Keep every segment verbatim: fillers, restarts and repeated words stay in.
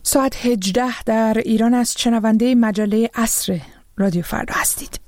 ساعت هجده در ایران است. شنونده مجله عصر رادیو فردا هستید.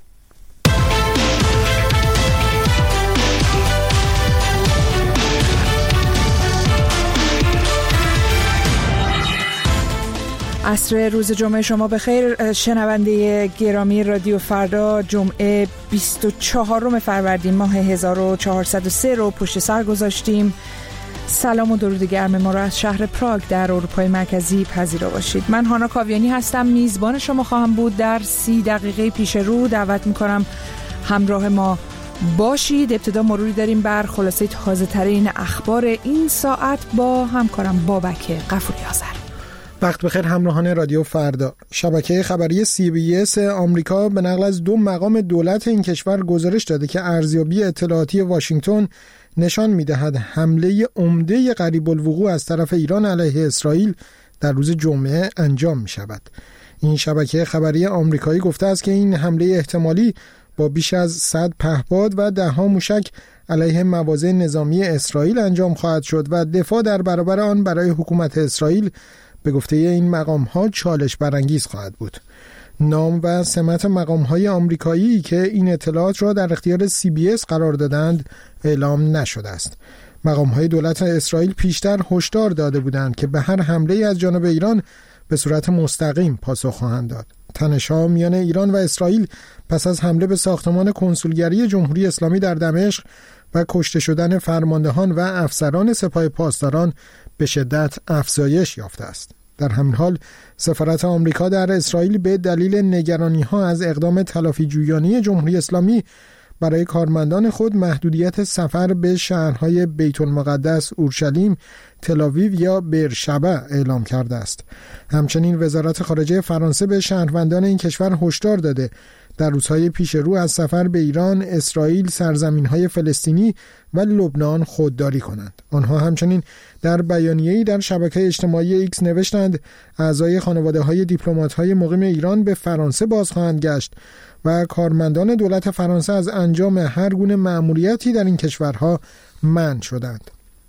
عصر روز جمعه شما بخیر. شنونده گرامی رادیو فردا، جمعه بیست و چهارم فروردین ماه هزار و چهارصد و سه رو پشت سر گذاشتیم. سلام و درود گرم ما را از شهر پراگ در اروپای مرکزی پذیرا باشید. من هانا کاویانی هستم، میزبان شما خواهم بود. در سی دقیقه پیش رو دعوت میکنم همراه ما باشید. ابتدا مروری داریم بر خلاصه تازه ترین اخبار این ساعت با همکارم بابک غفوری آذر. وقت بخیر همراهان رادیو فردا. شبکه خبری سی بی اس آمریکا به نقل از دو مقام دولت این کشور گزارش داده که ارزیابی اطلاعاتی واشنگتن نشان می‌دهد حمله عمده قریب الوقوع از طرف ایران علیه اسرائیل در روز جمعه انجام می‌شود. این شبکه خبری آمریکایی گفته است که این حمله احتمالی با بیش از صد پهپاد و ده‌ها موشک علیه مواضع نظامی اسرائیل انجام خواهد شد و دفاع در برابر آن برای حکومت اسرائیل به گفته این مقام‌ها چالش برانگیز خواهد بود. نام و سمت مقام‌های آمریکایی که این اطلاعات را در اختیار سی بی اس قرار دادند اعلام نشده است. مقام‌های دولت اسرائیل پیشتر هشدار داده بودند که به هر حمله از جانب ایران به صورت مستقیم پاسخ خواهند داد. تنش‌ها میان ایران و اسرائیل پس از حمله به ساختمان کنسولگری جمهوری اسلامی در دمشق و کشته شدن فرماندهان و افسران سپاه پاسداران به شدت افزایش یافته است. در همین حال سفارت آمریکا در اسرائیل به دلیل نگرانی‌ها از اقدام تلافی‌جویانه جمهوری اسلامی برای کارمندان خود محدودیت سفر به شهرهای بیت المقدس، اورشلیم، تل‌آویو یا بئرشبع اعلام کرده است. همچنین وزارت خارجه فرانسه به شهروندان این کشور هشدار داده در روزهای پیش رو از سفر به ایران، اسرائیل، سرزمین‌های فلسطینی و لبنان خودداری کنند. آنها همچنین در بیانیه‌ای در شبکه اجتماعی ایکس نوشتند اعضای خانواده‌های دیپلمات‌های مقیم ایران به فرانسه باز خواهند گشت و کارمندان دولت فرانسه از انجام هر گونه مأموریتی در این کشورها منع شدند.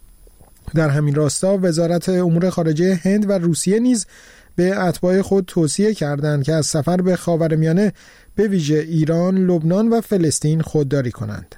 در همین راستا وزارت امور خارجه هند و روسیه نیز به اتباع خود توصیه کردند که از سفر به خاورمیانه به ویژه ایران، لبنان و فلسطین خودداری کنند.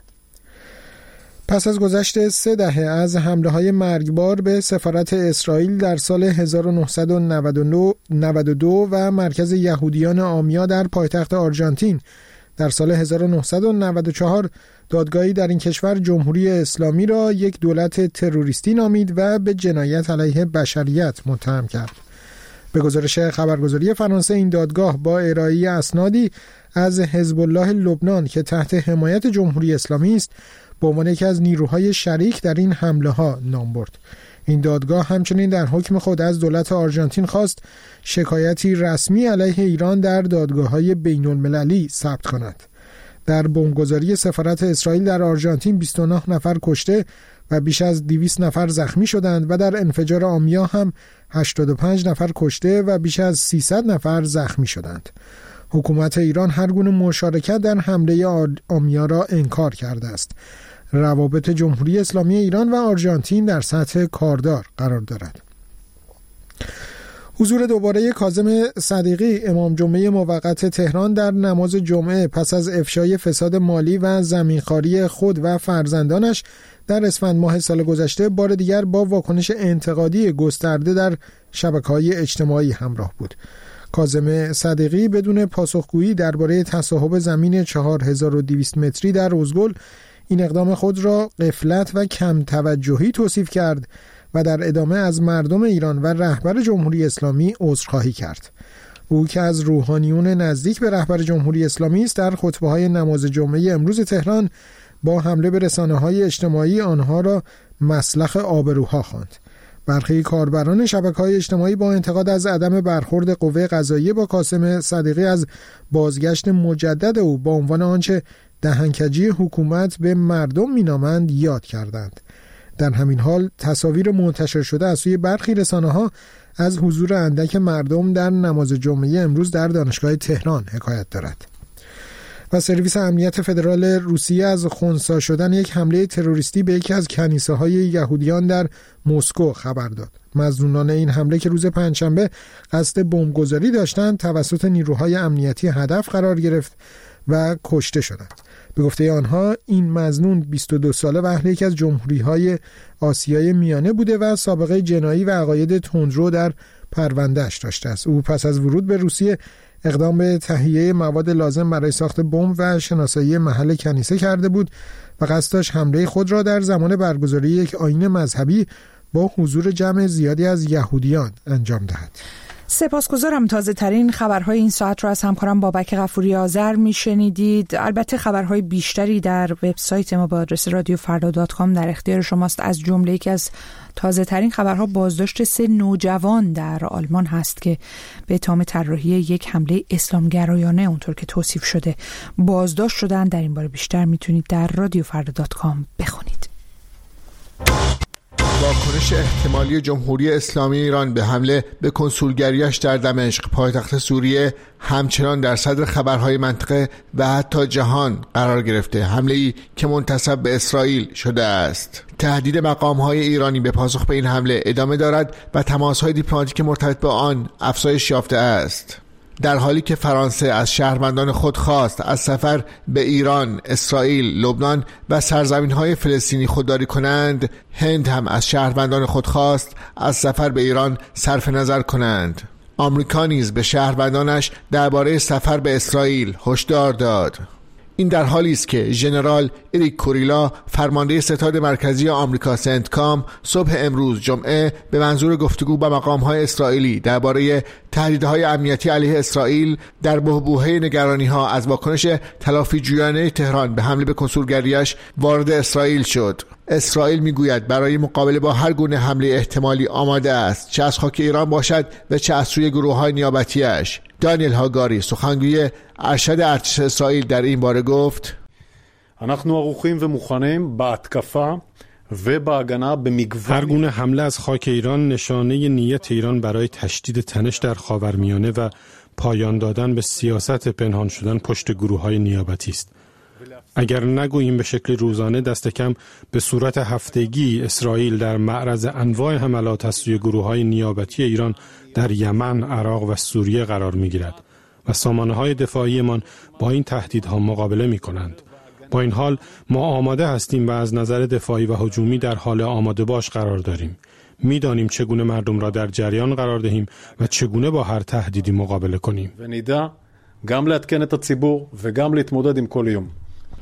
پس از گذشت سه دهه از حمله‌های مرگبار به سفارت اسرائیل در سال هزار و نهصد و نود و دو و مرکز یهودیان آمیا در پایتخت آرژانتین در سال هزار و نهصد و نود و چهار، دادگاهی در این کشور جمهوری اسلامی را یک دولت تروریستی نامید و به جنایت علیه بشریت متهم کرد. به گزارش خبرگزاری فرانسه این دادگاه با ارائه اسنادی از حزب الله لبنان که تحت حمایت جمهوری اسلامی است به عنوان یکی از نیروهای شریک در این حمله ها نام برد. این دادگاه همچنین در حکم خود از دولت آرژانتین خواست شکایتی رسمی علیه ایران در دادگاه‌های بین‌المللی ثبت کند. در بمبگذاری سفارت اسرائیل در آرژانتین بیست و نه نفر کشته و بیش از دویست نفر زخمی شدند و در انفجار آمیا هم هشتاد و پنج نفر کشته و بیش از سیصد نفر زخمی شدند. حکومت ایران هر گونه مشارکت در حمله آمیا را انکار کرده است. روابط جمهوری اسلامی ایران و آرژانتین در سطح کاردار قرار دارد. حضور دوباره کاظم صدیقی امام جمعه موقت تهران در نماز جمعه پس از افشای فساد مالی و زمینخواری خود و فرزندانش در اسفند ماه سال گذشته بار دیگر با واکنش انتقادی گسترده در شبکه‌های اجتماعی همراه بود. کاظم صدیقی بدون پاسخگویی درباره تصاحب زمین چهار هزار و دویست متری در اوزگل این اقدام خود را غفلت و کم توجهی توصیف کرد و در ادامه از مردم ایران و رهبر جمهوری اسلامی عذرخواهی کرد. او که از روحانیون نزدیک به رهبر جمهوری اسلامی است در خطبه‌های نماز جمعه امروز تهران با حمله به رسانه‌های اجتماعی آنها را مسلخ آبروها خواند. برخی کاربران شبکه‌های اجتماعی با انتقاد از عدم برخورد قوه قضاییه با کاظم صدیقی از بازگشت مجدد او با عنوان آنچه دهنکجی حکومت به مردم مینامند یاد کردند. در همین حال تصاویر منتشر شده از سوی برخی رسانه‌ها از حضور اندک مردم در نماز جمعه امروز در دانشگاه تهران حکایت دارد. و سرویس امنیت فدرال روسیه از خنثی شدن یک حمله تروریستی به یکی از کنیسه‌های یهودیان در مسکو خبر داد. مظنونان این حمله که روز پنجشنبه قصد بمبگذاری داشتند توسط نیروهای امنیتی هدف قرار گرفت و کشته شدند. به گفته آنها این مظنون بیست و دو ساله و اهل یکی از جمهوری‌های آسیای میانه بوده و سابقه جنایی و عقاید تندرو در پرونده‌اش داشته است. او پس از ورود به روسیه اقدام به تهیه مواد لازم برای ساخت بمب و شناسایی محل کنیسه کرده بود و قصد داشت حمله خود را در زمان برگزاری یک آیین مذهبی با حضور جمع زیادی از یهودیان انجام دهد. سپاسگزارم. تازه ترین خبرهای این ساعت را از همکارم بابک غفوری آذر میشنیدید. البته خبرهای بیشتری در وبسایت ما با آدرس رادیو فردا دات کام در اختیار شماست. از جمله یکی از تازه ترین خبرها بازداشت سه نوجوان در آلمان هست که به اتهام طراحی یک حمله اسلامگرایانه اونطور که توصیف شده بازداشت شدن. در این باره بیشتر میتونید در رادیو فردا دات کام بخونید. واکنش احتمالی جمهوری اسلامی ایران به حمله به کنسولگریش در دمشق پایتخت سوریه همچنان در صدر خبرهای منطقه و حتی جهان قرار گرفته. حمله‌ای که منتسب به اسرائیل شده است. تهدید مقام‌های ایرانی به پاسخ به این حمله ادامه دارد و تماس‌های دیپلماتیک مرتبط با آن افزایش یافته است. در حالی که فرانسه از شهروندان خود خواست از سفر به ایران، اسرائیل، لبنان و سرزمین‌های فلسطینی خودداری کنند، هند هم از شهروندان خود خواست از سفر به ایران صرف نظر کنند. آمریکا نیز به شهروندانش درباره سفر به اسرائیل هشدار داد. این در حالی است که ژنرال اریک کوریلا فرمانده ستاد مرکزی آمریکا سنتکام صبح امروز جمعه به منظور گفتگو با مقام‌های اسرائیلی درباره تهدیدهای امنیتی علیه اسرائیل در بحبوحه نگرانی‌ها از واکنش تلافی‌جویانه تهران به حمله به کنسولگریش وارد اسرائیل شد. اسرائیل میگوید برای مقابله با هر گونه حمله احتمالی آماده است، چه از خاک ایران باشد و چه از سوی گروه‌های نیابتی‌اش. دانیل هاگاری سخنگوی ارشد ارتش اسرائیل در این باره گفت: אנחנו ערוכים ומוכנים בהתקפה ובהגנה במגוון. هر گونه حمله از خاک ایران نشانه نیت ایران برای تشدید تنش در خاورمیانه و پایان دادن به سیاست پنهان شدن پشت گروه‌های نیابتی است. اگر نگوییم به شکل روزانه، دست کم به صورت هفتگی اسرائیل در معرض انواع حملات از سوی گروه‌های نیابتی ایران در یمن، عراق و سوریه قرار می‌گیرد و سامانه‌های دفاعیمان با این تهدیدها مقابله می‌کنند. با این حال ما آماده هستیم و از نظر دفاعی و هجومی در حال آماده باش قرار داریم. می‌دانیم چگونه مردم را در جریان قرار دهیم و چگونه با هر تهدیدی مقابله کنیم. ונדע גם לעדכן את הציבור וגם להתמודד עם כל איום.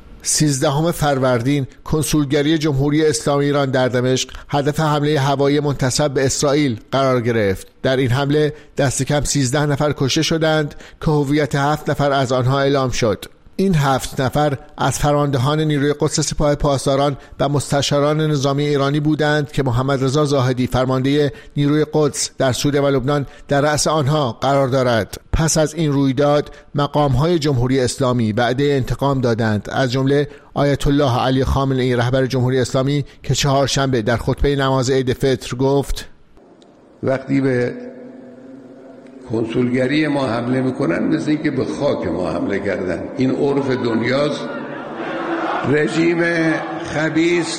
سیزدهم فروردین کنسولگری جمهوری اسلامی ایران در دمشق هدف حمله هوایی منتسب به اسرائیل قرار گرفت. در این حمله دست کم سیزده نفر کشته شدند که هویت هفت نفر از آنها اعلام شد. این هفت نفر از فرماندهان نیروی قدس سپاه پاسداران و مستشاران نظامی ایرانی بودند که محمد رضا زاهدی فرمانده نیروی قدس در سوریه و لبنان در رأس آنها قرار دارد. پس از این رویداد مقام‌های جمهوری اسلامی وعده انتقام دادند، از جمله آیت الله علی خامنه‌ای رهبر جمهوری اسلامی که چهارشنبه در خطبه نماز عید فطر گفت: وقتی به کنسولگری ما حمله میکنن مثل اینکه به خاک ما حمله کردن. این عرف دنیاست. رژیم خبیث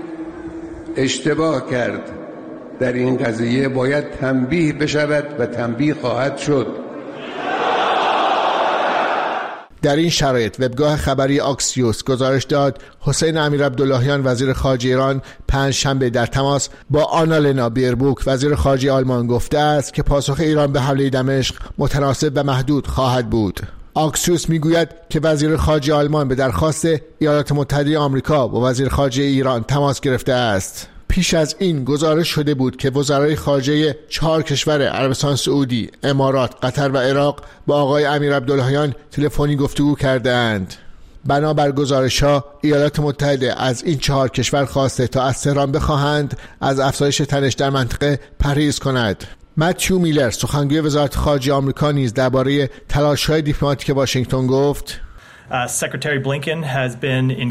اشتباه کرد در این قضیه، باید تنبیه بشود و تنبیه خواهد شد. در این شرایط وبگاه خبری آکسیوس گزارش داد حسین امیرعبداللهیان وزیر خارجه ایران پنج شنبه در تماس با آنالنا بیربوک وزیر خارجه آلمان گفته است که پاسخ ایران به حمله دمشق متناسب و محدود خواهد بود. آکسیوس میگوید که وزیر خارجه آلمان به درخواست ایالات متحده آمریکا با وزیر خارجه ایران تماس گرفته است. پیش از این گزارش شده بود که وزرای خارجه چهار کشور عربستان سعودی، امارات، قطر و عراق با آقای امیرعبداللهیان تلفنی گفتگو کردند. بنابر گزارش‌ها ایالات متحده از این چهار کشور خواسته تا از تهران بخواهند از افزایش تنش در منطقه پرهیز کند. متیو میلر سخنگوی وزارت خارجه آمریکا نیز درباره تلاش‌های دیپلماتیک واشنگتن گفت: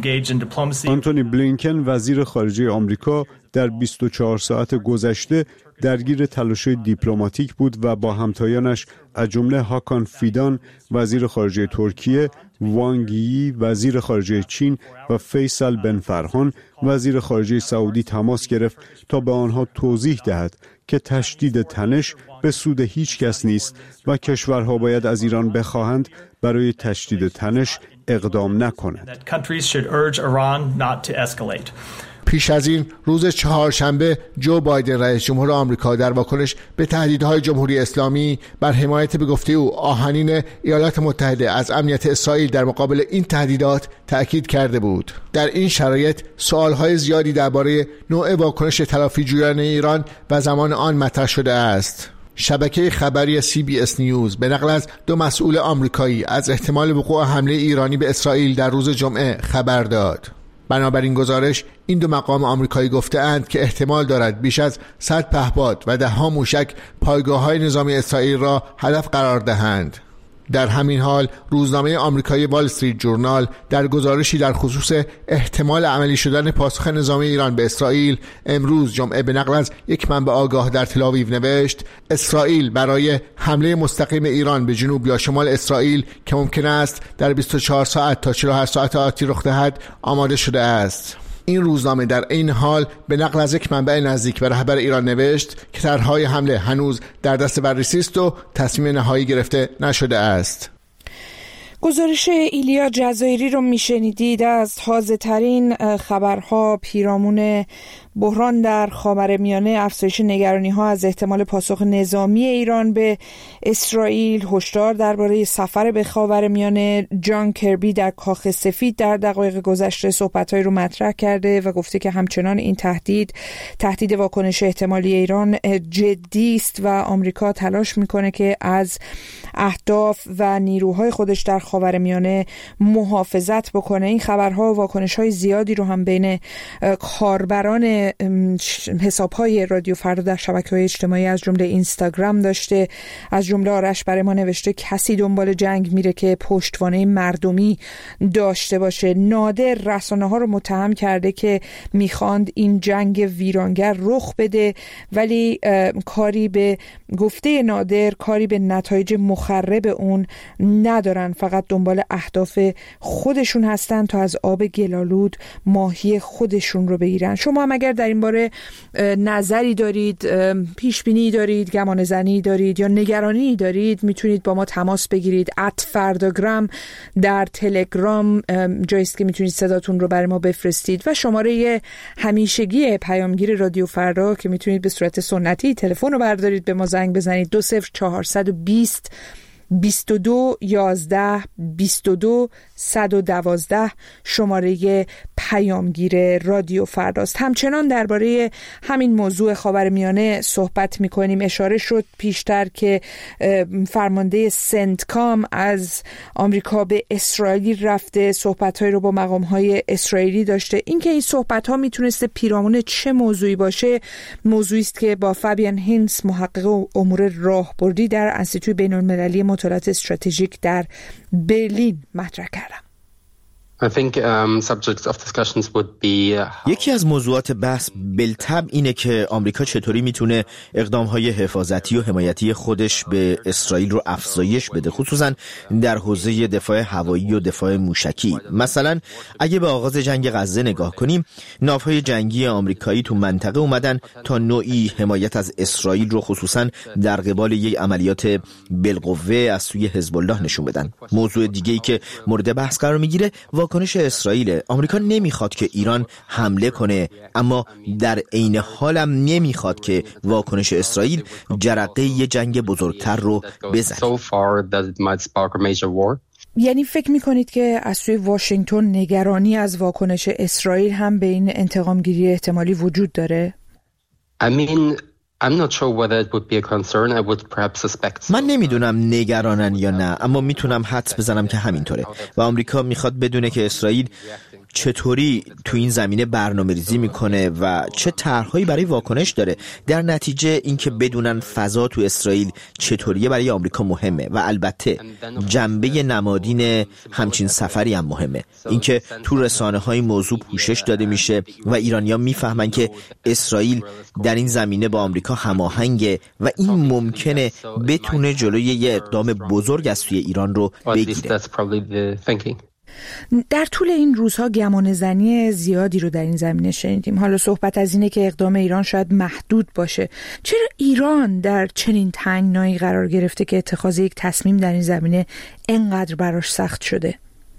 آنتونی بلینکن وزیر خارجه آمریکا در بیست و چهار ساعت گذشته درگیر تلاش‌های دیپلماتیک بود و با همتایانش از جمله هاکان فیدان وزیر خارجه ترکیه، وانگ یی وزیر خارجه چین و فیصل بن فرحان وزیر خارجه سعودی تماس گرفت تا به آنها توضیح دهد که تشدید تنش به سود هیچ کس نیست و کشورها باید از ایران بخواهند برای تشدید تنش اقدام نکند. پیش از این روز چهارشنبه جو بایدن رئیس جمهور آمریکا در واکنش به تهدیدهای جمهوری اسلامی بر حمایت به گفته او آهنین ایالات متحده از امنیت اسرائیل در مقابل این تهدیدات تأکید کرده بود. در این شرایط سوالهای زیادی درباره نوع واکنش تلافیجویان ایران و زمان آن مطرح شده است. شبکه خبری سی بی اس نیوز به نقل از دو مسئول آمریکایی از احتمال وقوع حمله ایرانی به اسرائیل در روز جمعه خبر داد. بنابراین گزارش این دو مقام آمریکایی گفته‌اند که احتمال دارد بیش از صد پهپاد و ده‌ها موشک پایگاه‌های نظامی اسرائیل را هدف قرار دهند. در همین حال روزنامه آمریکایی وال استریت جورنال در گزارشی در خصوص احتمال عملی شدن پاسخ نظامی ایران به اسرائیل امروز جمعه به نقل از یک منبع آگاه در تل‌آویو نوشت: اسرائیل برای حمله مستقیم ایران به جنوب یا شمال اسرائیل که ممکن است در بیست و چهار ساعت تا چهل و هشت ساعت آتی رخ دهد آماده شده است. این روزنامه در این حال به نقل از یک منبع نزدیک به رهبر ایران نوشت که طرح‌های حمله هنوز در دست بررسی است و تصمیم نهایی گرفته نشده است. گزارش ایلیا جزایری رو میشنیدید از تازه‌ترین خبرها پیرامون بحران در خاورمیانه، افزایش نگرانی‌ها از احتمال پاسخ نظامی ایران به اسرائیل، هشدار درباره سفر به خاورمیانه. جان کربی در کاخ سفید در دقایق گذشته صحبت‌هایی رو مطرح کرده و گفته که همچنان این تهدید تهدید واکنش احتمالی ایران جدی است و آمریکا تلاش میکنه که از اهداف و نیروهای خودش در خاورمیانه محافظت بکنه. این خبرها و واکنش‌های زیادی رو هم بین کاربران حساب‌های رادیو فردا در شبکه‌های اجتماعی از جمله اینستاگرام داشته. از جمله آرش برای ما نوشته کسی دنبال جنگ میره که پشتوانه مردمی داشته باشه. نادر رسانه‌ها رو متهم کرده که میخواند این جنگ ویرانگر رخ بده، ولی کاری به گفته نادر کاری به نتایج مخرب اون ندارن، فقط دنبال اهداف خودشون هستن تا از آب گلالود ماهی خودشون رو بگیرن. شما هم اگر در این باره نظری دارید، پیش بینی دارید، گمان زنی دارید یا نگرانی دارید، میتونید با ما تماس بگیرید. ات فرداگرام در تلگرام جاییست که میتونید صداتون رو برای ما بفرستید و شماره همیشگی پیامگیر رادیو فردا که میتونید به صورت سنتی تلفن رو بردارید به ما زنگ بزنید دو صفر چهارصد و بیست بیست و دو یازده بیست و دو صد و دوازده شماره پیامگیر رادیو فرداست. همچنان درباره همین موضوع خاورمیانه صحبت میکنیم. اشاره شد پیشتر که فرمانده سنتکام از آمریکا به اسرائیل رفته، صحبت‌های رو با مقام‌های اسرائیلی داشته. اینکه این صحبت‌ها میتونسته پیرامون چه موضوعی باشه، موضوعی است که با فابیان هینس محقق امور راهبردی در انستیتوی بین‌المللی مطالعات استراتژیک در برلین مطرح کردم. I think um, subjects of discussions would be uh, یکی از موضوعات بحث بالطبع اینه که آمریکا چطوری میتونه اقدامهای حفاظتی و حمایتی خودش به اسرائیل رو افزایش بده، خصوصا در حوزه دفاع هوایی و دفاع موشکی. مثلا اگه به آغاز جنگ غزه نگاه کنیم، ناوهای جنگی آمریکایی تو منطقه اومدن تا نوعی حمایت از اسرائیل رو خصوصا در قبال یک عملیات بالقوه از سوی حزب الله نشون بدن. موضوع دیگه‌ای که مورد بحث قرار میگیره واکنش اسرائیل. آمریکا نمیخواد که ایران حمله کنه، اما در عین حال هم نمیخواد که واکنش اسرائیل جرقه یه جنگ بزرگتر رو بزنه. یعنی فکر میکنید که از سوی واشنگتن نگرانی از واکنش اسرائیل هم به این انتقام گیری احتمالی وجود داره؟ I mean I'm not sure whether it would be a concern. I would perhaps suspect so. من نمیدونم نگرانن یا نه، اما میتونم حدس بزنم که همینطوره و آمریکا میخواد بدونه که اسرائیل چطوری تو این زمینه برنامه‌ریزی میکنه و چه طرحهایی برای واکنش داره. در نتیجه اینکه بدونن فضا تو اسرائیل چطوریه برای آمریکا مهمه و البته جنبه نمادین همچین سفری هم مهمه. اینکه تو رسانه‌های موضوع پوشش داده میشه و ایرانی‌ها میفهمن که اسرائیل در این زمینه با آمریکا هماهنگه و این ممکنه بتونه جلوی یه اقدام بزرگ از توی ایران رو بگیره. در طول این روزها گمان زنی زیادی رو در این زمینه شنیدیم. حالا صحبت از اینه که اقدام ایران شاید محدود باشه. چرا ایران در چنین تنگنایی قرار گرفته که اتخاذ یک تصمیم در این زمینه انقدر براش سخت شده؟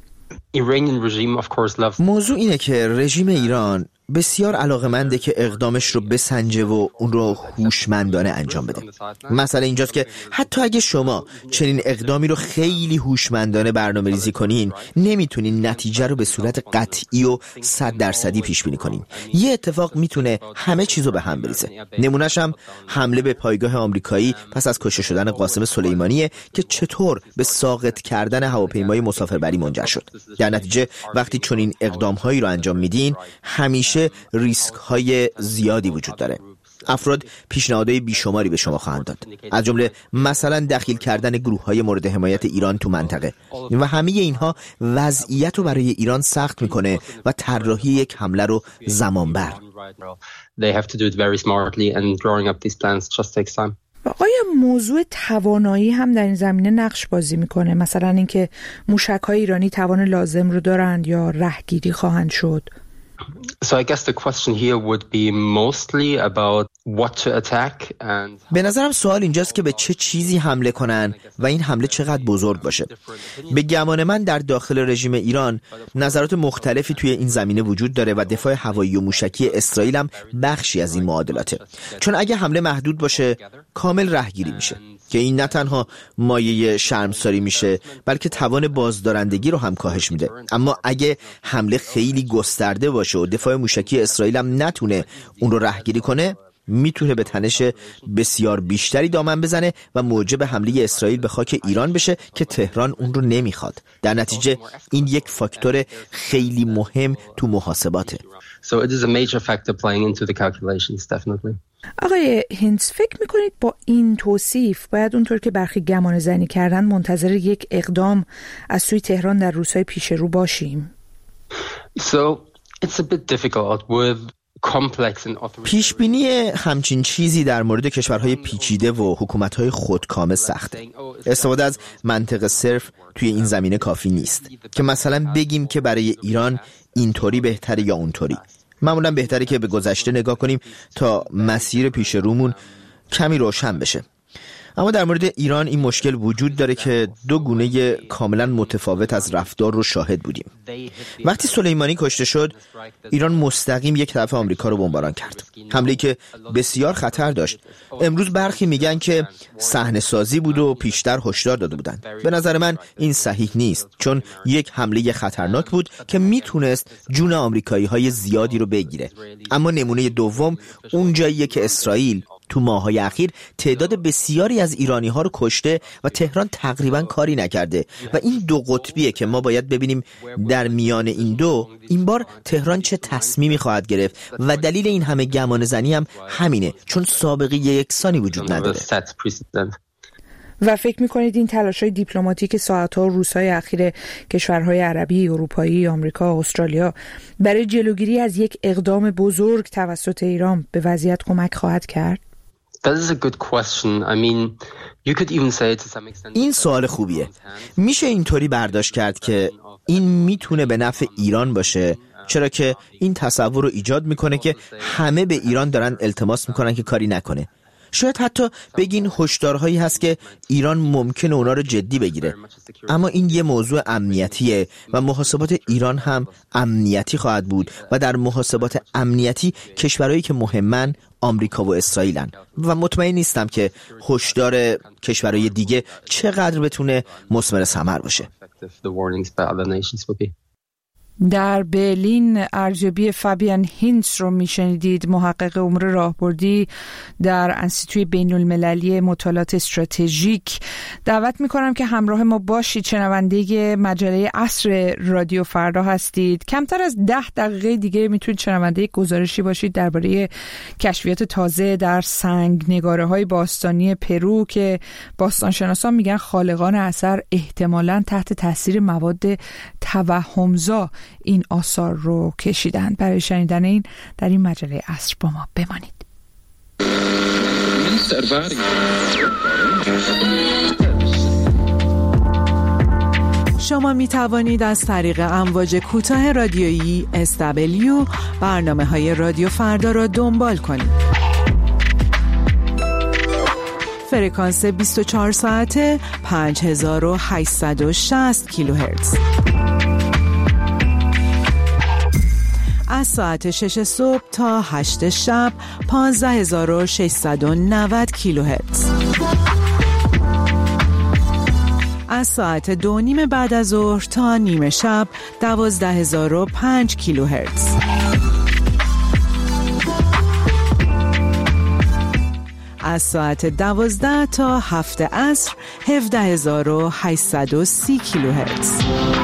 موضوع اینه که رژیم ایران بسیار علاقه‌منده که اقدامش رو بسنجه و اون رو هوشمندانه انجام بده. مسئله اینجاست که حتی اگه شما چنین اقدامی رو خیلی هوشمندانه برنامه‌ریزی کنین، نمیتونین نتیجه رو به صورت قطعی و صد درصدی پیش بینی کنین. یه اتفاق میتونه همه چیزو به هم بریزه. نمونه‌ش هم حمله به پایگاه آمریکایی پس از کشته شدن قاسم سلیمانیه که چطور به ساقط کردن هواپیمای مسافربری منجر شد. در نتیجه وقتی چنین اقدام‌هایی رو انجام میدین، همیشه ریسک های زیادی وجود داره. افراد پیشنهادهای بیشماری به شما خواهند داد، از جمله مثلا دخیل کردن گروه های مورد حمایت ایران تو منطقه و همه اینها وضعیت رو برای ایران سخت میکنه و طراحی یک حمله رو زمان بر. آیا موضوع توانایی هم در این زمینه نقش بازی میکنه؟ مثلا اینکه موشک‌های ایرانی توان لازم رو دارند یا رهگیری خواهند شد؟ So I guess the question here would be mostly about what to attack and به نظرم سوال اینجاست که به چه چیزی حمله کنن و این حمله چقدر بزرگ باشه. به گمان من در داخل رژیم ایران نظرات مختلفی توی این زمینه وجود داره و دفاع هوایی و موشکی اسرائیل هم بخشی از این معادلاته. چون اگه حمله محدود باشه کامل رهگیری میشه که این نه تنها مایه شرمساری میشه بلکه توان بازدارندگی رو هم کاهش میده. اما اگه حمله خیلی گسترده باشه و دفاع موشکی اسرائیل هم نتونه اون رو رهگیری کنه، میتونه به تنش بسیار بیشتری دامن بزنه و موجب حمله اسرائیل به خاک ایران بشه که تهران اون رو نمیخواد. در نتیجه این یک فاکتور خیلی مهم تو محاسباته. So it is a major factor playing into the calculations, definitely. آقای هینتز، فکر میکنید با این توصیف باید اونطور که برخی گمان زنی کردن منتظر یک اقدام از سوی تهران در روزهای پیش رو باشیم؟ So it's a bit difficult with پیش بینی همچین چیزی در مورد کشورهای پیچیده و حکومت‌های خودکامه سخته. استفاده از منطق صرف توی این زمینه کافی نیست که مثلا بگیم که برای ایران اینطوری بهتره یا اونطوری. معمولا بهتره که به گذشته نگاه کنیم تا مسیر پیش رومون کمی روشن بشه. اما در مورد ایران این مشکل وجود داره که دو گونه کاملا متفاوت از رفتار رو شاهد بودیم. وقتی سلیمانی کشته شد، ایران مستقیم یک طرف آمریکا رو بمباران کرد، حمله‌ای که بسیار خطر داشت. امروز برخی میگن که صحنه سازی بود و پیشتر هشدار داده بودند. به نظر من این صحیح نیست، چون یک حمله خطرناک بود که میتونست جون آمریکایی‌های زیادی رو بگیره. اما نمونه دوم اون جاییه که اسرائیل تو ماه‌های اخیر تعداد بسیاری از ایرانی‌ها رو کشته و تهران تقریباً کاری نکرده و این دو قطبیه که ما باید ببینیم در میان این دو این بار تهران چه تصمیمی خواهد گرفت و دلیل این همه گمان زنی هم همینه، چون سابقه یکسانی وجود نداره. و فکر می‌کنید این تلاش‌های دیپلماتیک ساعت‌ها و روزهای اخیر کشورهای عربی، اروپایی، آمریکا، استرالیا برای جلوگیری از یک اقدام بزرگ توسط ایران به وضعیت کمک خواهد کرد؟ این سوال خوبیه. میشه اینطوری برداشت کرد که این میتونه به نفع ایران باشه، چرا که این تصور رو ایجاد میکنه که همه به ایران دارن التماس میکنن که کاری نکنه. شاید حتی بگین هشدارهایی هست که ایران ممکنه اونا رو جدی بگیره. اما این یه موضوع امنیتیه و محاسبات ایران هم امنیتی خواهد بود و در محاسبات امنیتی کشورهایی که مهمن آمریکا و اسرائیلن و مطمئن نیستم که هشدار کشورهای دیگه چقدر بتونه مثمر ثمر باشه. در برلین ارزیابی فابیان هینتس رو میشنیدید، محقق امور راهبردی در انستیتوی بین المللی مطالعات استراتژیک. دعوت میکنم که همراه ما باشید. شنونده مجله عصر رادیو فردا هستید. کمتر از ده دقیقه دیگه میتونید شنونده گزارشی باشید درباره کشفیات تازه در سنگنگاره های باستانی پرو که باستانشناسان میگن خالقان اثر احتمالاً تحت تاثیر مواد توهمزا این آثار رو کشیدن. برای شنیدن این در این مجله عصر با ما بمانید. شما می توانید از طریق امواج کوتاه رادیویی اس دبلیو برنامه‌های رادیو فردا را دنبال کنید. فرکانس بیست و چهار ساعته پنج هزار و هشتصد و شصت کیلوهرتز. از ساعت شش صبح تا هشت شب پانزده هزار و ششصد و نود کیلوهرتز. از ساعت دو نیم بعد از ظهر تا نیمه شب دوازده هزار و پنج کیلوهرتز. از ساعت دوازده تا هفت عصر هفده هزار و هشتصد و سی کیلوهرتز.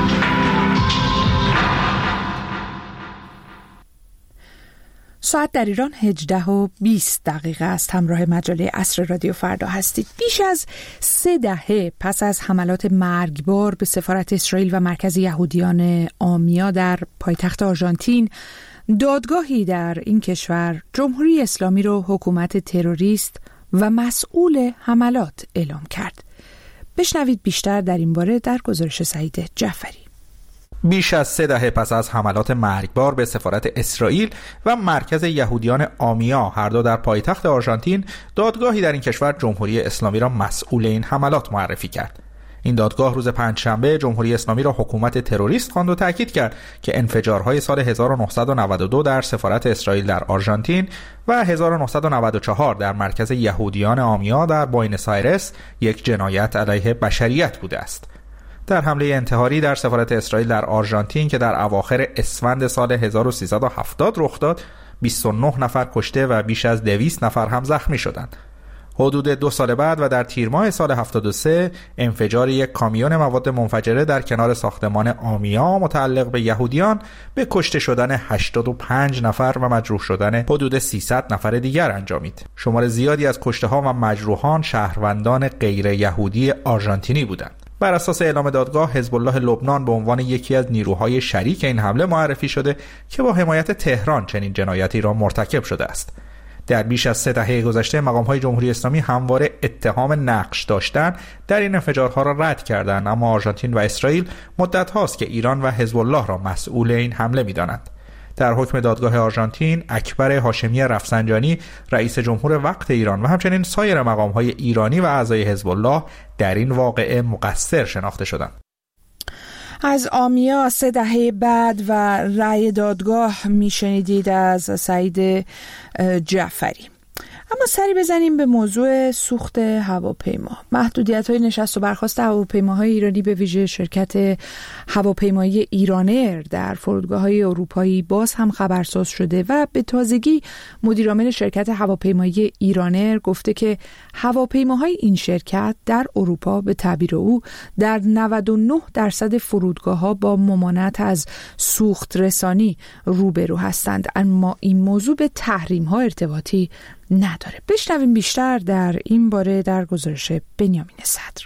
ساعت در ایران هجده و بیست دقیقه است. همراه مجله عصر رادیو فردا هستید. بیش از سه دهه پس از حملات مرگبار به سفارت اسرائیل و مرکز یهودیان آمیا در پایتخت آرژانتین، دادگاهی در این کشور جمهوری اسلامی رو حکومت تروریست و مسئول حملات اعلام کرد. بشنوید بیشتر در این باره در گزارش سعید جعفری. بیش از سه دهه پس از حملات مرگبار به سفارت اسرائیل و مرکز یهودیان آمیا هر دو در پایتخت آرژانتین، دادگاهی در این کشور جمهوری اسلامی را مسئول این حملات معرفی کرد. این دادگاه روز پنجشنبه جمهوری اسلامی را حکومت تروریست خواند و تاکید کرد که انفجارهای سال هزار و نهصد و نود و دو در سفارت اسرائیل در آرژانتین و هزار و نهصد و نود و چهار در مرکز یهودیان آمیا در بوئنوس آیرس یک جنایت علیه بشریت بوده است. در حمله انتحاری در سفارت اسرائیل در آرژانتین که در اواخر اسفند سال هزار و سیصد و هفتاد رخ داد، بیست و نه نفر کشته و بیش از دویست نفر هم زخمی شدند. حدود دو سال بعد و در تیر ماه سال هفتاد و سه انفجار یک کامیون مواد منفجره در کنار ساختمان آمیا متعلق به یهودیان به کشته شدن هشتاد و پنج نفر و مجروح شدن حدود سیصد نفر دیگر انجامید. شمار زیادی از کشته‌ها و مجروحان شهروندان غیر یهودی آرژانتینی بودند. بر اساس اعلام دادگاه، حزب الله لبنان به عنوان یکی از نیروهای شریک این حمله معرفی شده که با حمایت تهران چنین جنایتی را مرتکب شده است. در بیش از سه دهه گذشته مقام‌های جمهوری اسلامی همواره اتهام نقش داشتن در این انفجارها را رد کردند، اما آرژانتین و اسرائیل مدت هاست که ایران و حزب الله را مسئول این حمله می‌دانند. در حکم دادگاه آرژانتین، اکبر هاشمی رفسنجانی رئیس جمهور وقت ایران و همچنین سایر مقام‌های ایرانی و اعضای حزب الله در این واقعه مقصر شناخته شدند. از آمیا سه دهه بعد و رأی دادگاه میشنیدید از سعید جعفری. اما سری بزنیم به موضوع سوخت هواپیما. محدودیت‌های نشست و برخاست هواپیماهای ایرانی به ویژه شرکت هواپیمایی ایرانر در فرودگاه‌های اروپایی باز هم خبرساز شده و به تازگی مدیرعامل شرکت هواپیمایی ایرانر گفته که هواپیماهای این شرکت در اروپا به تعبیر او در نود و نه درصد فرودگاه‌ها با ممانعت از سوخت رسانی روبرو هستند، اما این موضوع به تحریم‌ها ارتباطی نداره. بشنویم بیشتر در این باره در گزارش بنیامین صدر.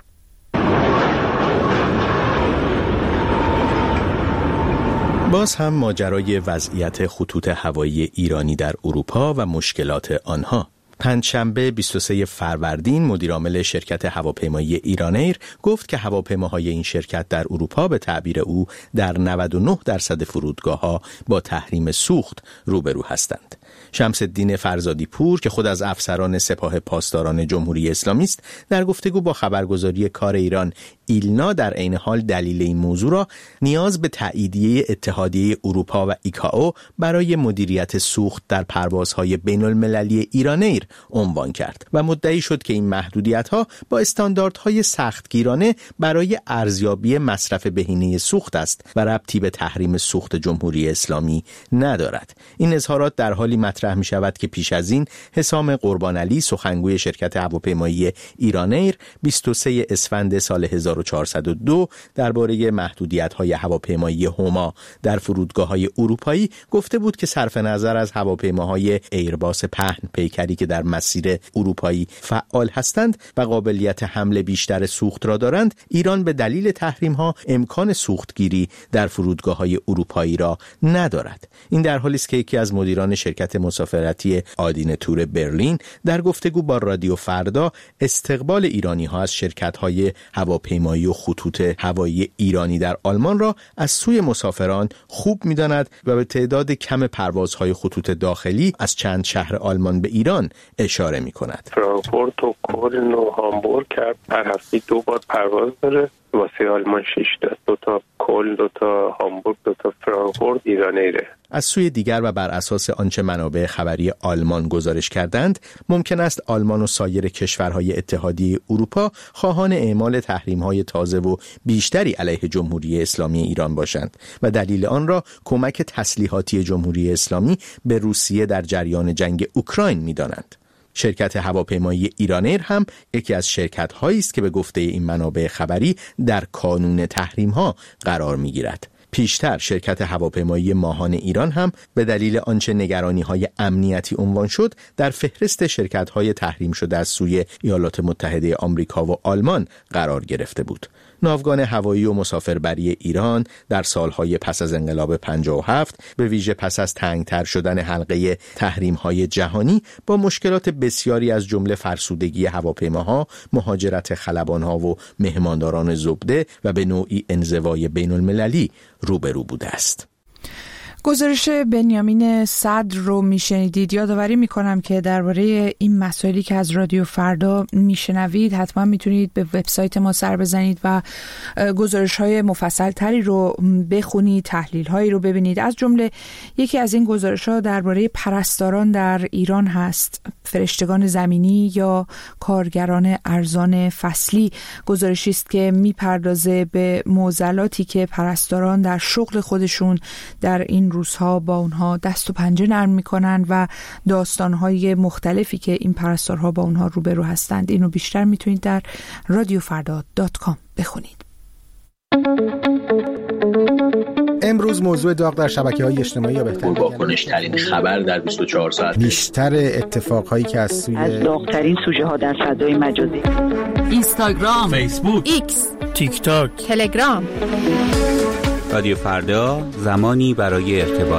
باز هم ماجرای وضعیت خطوط هوایی ایرانی در اروپا و مشکلات آنها. پنجشنبه بیست و سوم فروردین مدیرعامل شرکت هواپیمایی ایرانیر گفت که هواپیماهای این شرکت در اروپا به تعبیر او در نود و نه درصد فرودگاه‌ها با تحریم سوخت روبرو هستند. شمس الدین فرزادی پور که خود از افسران سپاه پاسداران جمهوری اسلامی است، در گفتگو با خبرگزاری کار ایران ایلنا در عین حال دلیل این موضوع را نیاز به تاییدیه اتحادیه اروپا و ایکائو برای مدیریت سوخت در پروازهای بین المللی ایرانیر عنوان کرد و مدعی شد که این محدودیت‌ها با استانداردهای سختگیرانه برای ارزیابی مصرف بهینه سوخت است و ربطی به تحریم سوخت جمهوری اسلامی ندارد. این اظهارات در حالی مطرح می شود که پیش از این حسام قربانعلی، سخنگوی شرکت هواپیمایی ایرانیر، بیست و سوم اسفند سال هزار و چهارصد و دو درباره محدودیت‌های هواپیمایی هما در فرودگاه‌های اروپایی گفته بود که صرف نظر از هواپیماهای ایرباس پهن پیکری که در مسیر اروپایی فعال هستند و قابلیت حمل بیشتر سوخت را دارند، ایران به دلیل تحریم‌ها امکان سوختگیری در فرودگاه‌های اروپایی را ندارد. این در حالی است که یکی از مدیران شرکت مسافرتی آدین تور برلین در گفتگو با رادیو فردا استقبال ایرانی‌ها از شرکت‌های هواپیمایی و خطوط هوایی ایرانی در آلمان را از سوی مسافران خوب می‌داند و به تعداد کم پروازهای خطوط داخلی از چند شهر آلمان به ایران اشاره می‌کند. فرانکفورت و کلن و هامبورگ هر هفته دو بار پرواز داره. واسه آلمان شش تا، دو تا کلن، دو تا هامبورگ، دو تا فرانکفورت ایرانیره. از سوی دیگر و بر اساس آنچه منابع خبری آلمان گزارش کردند، ممکن است آلمان و سایر کشورهای اتحادیه اروپا خواهان اعمال تحریم‌های تازه و بیشتری علیه جمهوری اسلامی ایران باشند و دلیل آن را کمک تسلیحاتی جمهوری اسلامی به روسیه در جریان جنگ اوکراین می‌دانند. شرکت هواپیمایی ایرانیر هم یکی از شرکت‌هایی است که به گفته این منابع خبری در کانون تحریم‌ها قرار می‌گیرد. پیشتر شرکت هواپیمایی ماهان ایران هم به دلیل آنچه نگرانی‌های امنیتی عنوان شد در فهرست شرکت‌های تحریم شده از سوی ایالات متحده آمریکا و آلمان قرار گرفته بود. ناوگان هوایی و مسافربری ایران در سالهای پس از انقلاب پنجاه و هفت به ویژه پس از تنگتر شدن حلقه تحریم‌های جهانی با مشکلات بسیاری از جمله فرسودگی هواپیماها، مهاجرت خلبان‌ها و مهمانداران زبده و به نوعی انزوای بین‌المللی روبرو بوده است. گزارش بنیامین صدر رو میشنیدید. یادآوری میکنم که درباره این مسائلی که از رادیو فردا میشنوید حتما میتونید به وبسایت ما سر بزنید و گزارش های مفصل تری رو بخونید، تحلیل هایی رو ببینید. از جمله یکی از این گزارش ها درباره پرستاران در ایران هست، فرشتگان زمینی یا کارگران ارزان فصلی. گزارشی است که میپردازه به معضلاتی که پرستاران در شغل خودشون در این روزها با اونها دست و پنجه نرم میکنن و داستانهای مختلفی که این پرستارها با اونها روبرو هستند. اینو بیشتر میتونید در رادیو فردا دات کام بخونید. امروز موضوع داغ در شبکه‌های اجتماعی یا بهتر واکنش‌ترین خبر در بیست و چهار ساعت، بیشتر اتفاقهایی که از سوی از داغ‌ترین سوژه‌ها در فضای مجازی، اینستاگرام، فیسبوک، ایکس، تیک تاک، تلگرام. رادیو فردا، زمانی برای ارتباط.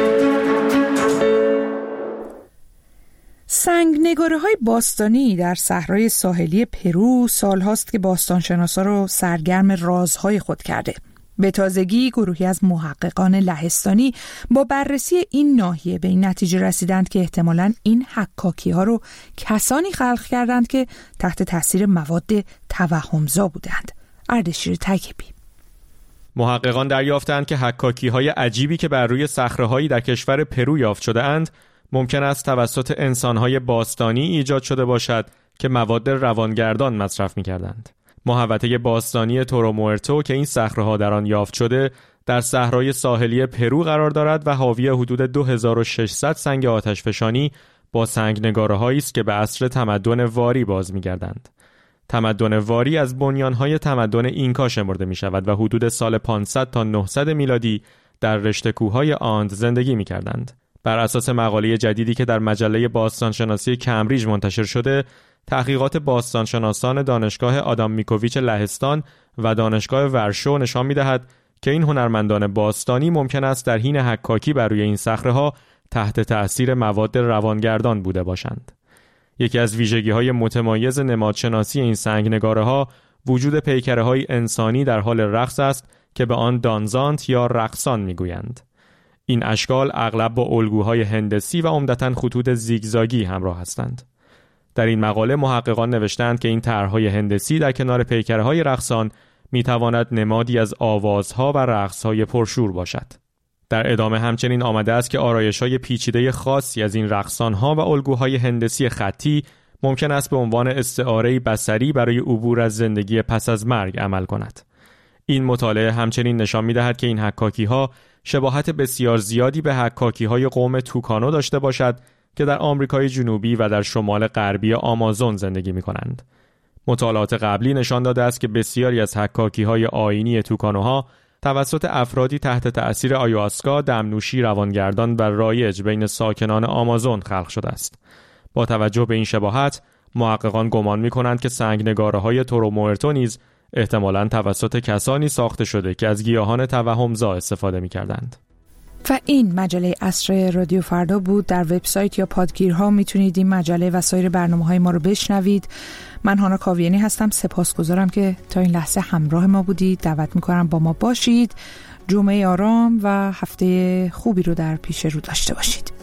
سنگنگاره‌های باستانی در صحرای ساحلی پرو سالهاست که باستانشناسا رو سرگرم رازهای خود کرده. به تازگی گروهی از محققان لهستانی با بررسی این ناحیه به این نتیجه رسیدند که احتمالاً این حکاکی‌ها رو کسانی خلق کردند که تحت تاثیر مواد توهمزا بودند. اردشیر تکیبی. محققان دریافتند که حکاکی‌های عجیبی که بر روی صخره‌هایی در کشور پرو یافت شده اند ممکن است توسط انسان‌های باستانی ایجاد شده باشد که مواد روانگردان مصرف می‌کردند. محوطه باستانی تورومورتو که این صخره‌ها در آن یافت شده در صحرای ساحلی پرو قرار دارد و حاوی حدود دو هزار و ششصد سنگ آتشفشانی با سنگنگاره‌هایی است که به عصر تمدن واری باز می‌گردند. تمدن واری از بنیان‌های تمدن اینکا شمرده می‌شود و حدود سال پانصد تا نهصد میلادی در رشته کوه‌های آند زندگی می‌کردند. بر اساس مقاله جدیدی که در مجله باستانشناسی کمبریج منتشر شده، تحقیقات باستانشناسان دانشگاه آدام میکوویچ لهستان و دانشگاه ورشو نشان می‌دهد که این هنرمندان باستانی ممکن است در حین حکاکی بر روی این صخره‌ها تحت تأثیر مواد روانگردان بوده باشند. یکی از ویژگی‌های متمایز نمادشناسی این سنگنگاره‌ها وجود پیکره‌های انسانی در حال رقص است که به آن دانزانت یا رقصان می‌گویند. این اشکال اغلب با الگوهای هندسی و عمدتاً خطوط زیگزاگی همراه هستند. در این مقاله محققان نوشتند که این طرح‌های هندسی در کنار پیکره‌های رقصان می‌تواند نمادی از آوازها و رقص‌های پرشور باشد. در ادامه همچنین آمده است که آرایش‌های پیچیده خاصی از این رقصان‌ها و الگوهای هندسی خطی ممکن است به عنوان استعاره بصری برای عبور از زندگی پس از مرگ عمل کند. این مطالعه همچنین نشان می‌دهد که این حکاکی‌ها شباهت بسیار زیادی به حکاکی‌های قوم توکانو داشته باشد که در آمریکای جنوبی و در شمال غربی آمازون زندگی می‌کنند. مطالعات قبلی نشان داده است که بسیاری از حکاکی‌های آیینی توکانوها توسط افرادی تحت تأثیر آیواسکا، دمنوشی روانگردان و رایج بین ساکنان آمازون خلق شده است. با توجه به این شباهت، محققان گمان می‌کنند که سنگنگاره‌های تورو موئرتو نیز احتمالاً توسط کسانی ساخته شده که از گیاهان توهمزا استفاده می‌کردند. و این مجله عصر رادیو فردا بود. در وبسایت یا پادگیرها میتونید این مجله و سایر برنامه‌های ما رو بشنوید. من هانا کاویانی هستم. سپاسگزارم که تا این لحظه همراه ما بودید. دعوت میکنم با ما باشید. جمعه آرام و هفته خوبی رو در پیش رو داشته باشید.